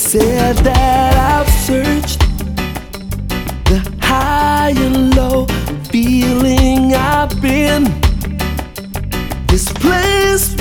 said that I've searched the high and low, feeling I've been displaced